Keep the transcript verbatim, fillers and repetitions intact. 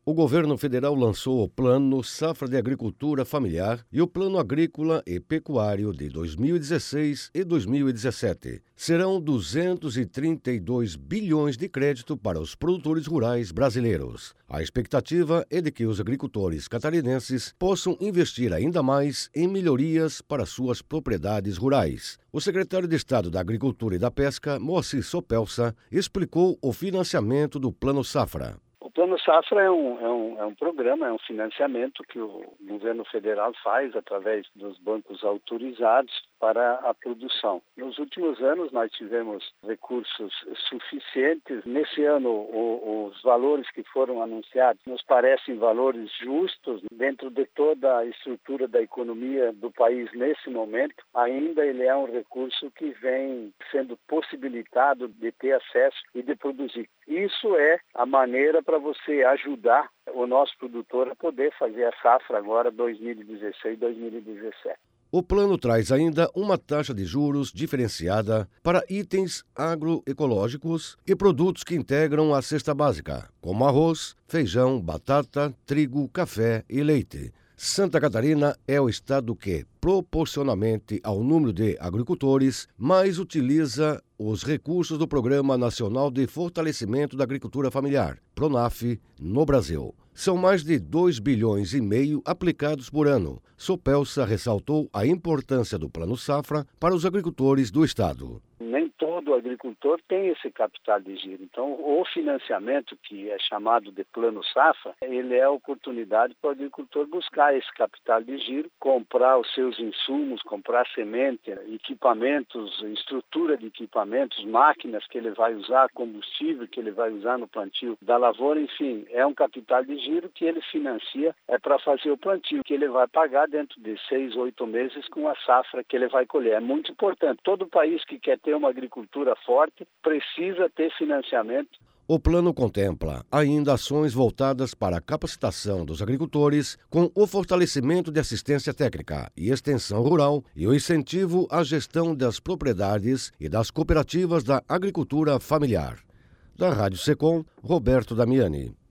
O governo federal lançou o Plano Safra de Agricultura Familiar e o Plano Agrícola e Pecuário de dois mil e dezesseis e dois mil e dezessete. Serão duzentos e trinta e dois bilhões de crédito para os produtores rurais brasileiros. A expectativa é de que os agricultores catarinenses possam investir ainda mais em melhorias para suas propriedades rurais. O secretário de Estado da Agricultura e da Pesca, Moacir Sopelsa, explicou o financiamento do Plano Safra. O Plano Safra é um, é, um, é um programa, é um financiamento que o governo federal faz através dos bancos autorizados para a produção. Nos últimos anos nós tivemos recursos suficientes. Nesse ano o, os valores que foram anunciados nos parecem valores justos dentro de toda a estrutura da economia do país nesse momento. Ainda ele é um recurso que vem sendo possibilitado de ter acesso e de produzir. Isso é a maneira para você ajudar o nosso produtor a poder fazer a safra agora dois mil e dezesseis, dois mil e dezessete. O plano traz ainda uma taxa de juros diferenciada para itens agroecológicos e produtos que integram a cesta básica, como arroz, feijão, batata, trigo, café e leite. Santa Catarina é o estado que, proporcionalmente ao número de agricultores, mais utiliza os recursos do Programa Nacional de Fortalecimento da Agricultura Familiar, PRONAF, no Brasil. São mais de dois bilhões e meio aplicados por ano. Sopelsa ressaltou a importância do Plano Safra para os agricultores do estado. Nem todo agricultor tem esse capital de giro. Então, o financiamento, que é chamado de Plano Safra, ele é a oportunidade para o agricultor buscar esse capital de giro, comprar os seus insumos, comprar semente, equipamentos, estrutura de equipamentos, máquinas que ele vai usar, combustível que ele vai usar no plantio da lavoura, enfim, é um capital de giro que ele financia é para fazer o plantio, que ele vai pagar dentro de seis, oito meses com a safra que ele vai colher. É muito importante. Todo país que quer ter uma agricultura forte precisa ter financiamento. O plano contempla ainda ações voltadas para a capacitação dos agricultores, com o fortalecimento de assistência técnica e extensão rural e o incentivo à gestão das propriedades e das cooperativas da agricultura familiar. Da Rádio Secom, Roberto Damiani.